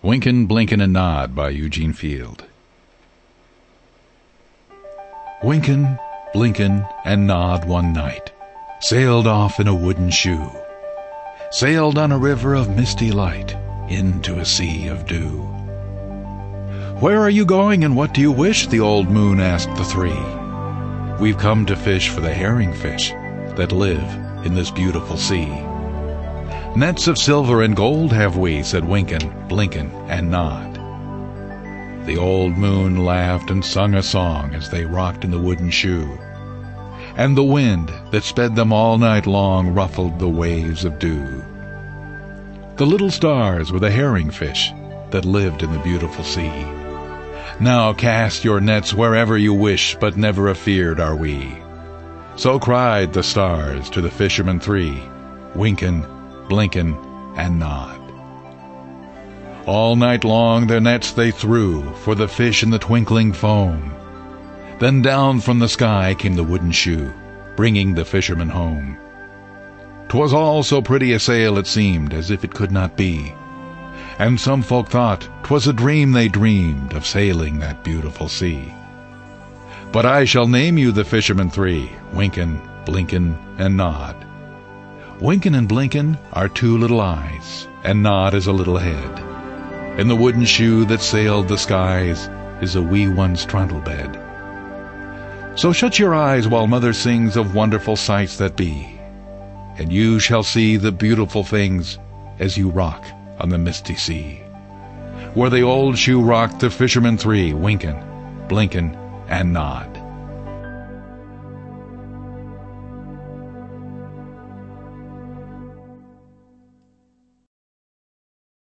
Winkin', Blinkin', and Nod by Eugene Field. Winkin', Blinkin', and Nod one night sailed off in a wooden shoe, sailed on a river of misty light into a sea of dew. "Where are you going, and what do you wish?" the old moon asked the three. "We've come to fish for the herring fish that live in this beautiful sea." "Nets of silver and gold have we," said Winkin', Blinkin', and Nod. The old moon laughed and sung a song as they rocked in the wooden shoe, and the wind that sped them all night long ruffled the waves of dew. The little stars were the herring fish that lived in the beautiful sea. "Now cast your nets wherever you wish, but never afeard are we." So cried the stars to the fishermen three, Winkin', Blinkin', and Nod. All night long their nets they threw for the fish in the twinkling foam. Then down from the sky came the wooden shoe, bringing the fishermen home. 'Twas all so pretty a sail it seemed as if it could not be, and some folk thought 'twas a dream they dreamed of sailing that beautiful sea. But I shall name you the fishermen three, Winkin', Blinkin', and Nod. Winkin' and Blinkin' are two little eyes, and Nod is a little head. In the wooden shoe that sailed the skies is a wee one's trundle bed. So shut your eyes while Mother sings of wonderful sights that be, and you shall see the beautiful things as you rock on the misty sea, where the old shoe rocked the fishermen three, Winkin', Blinkin', and Nod.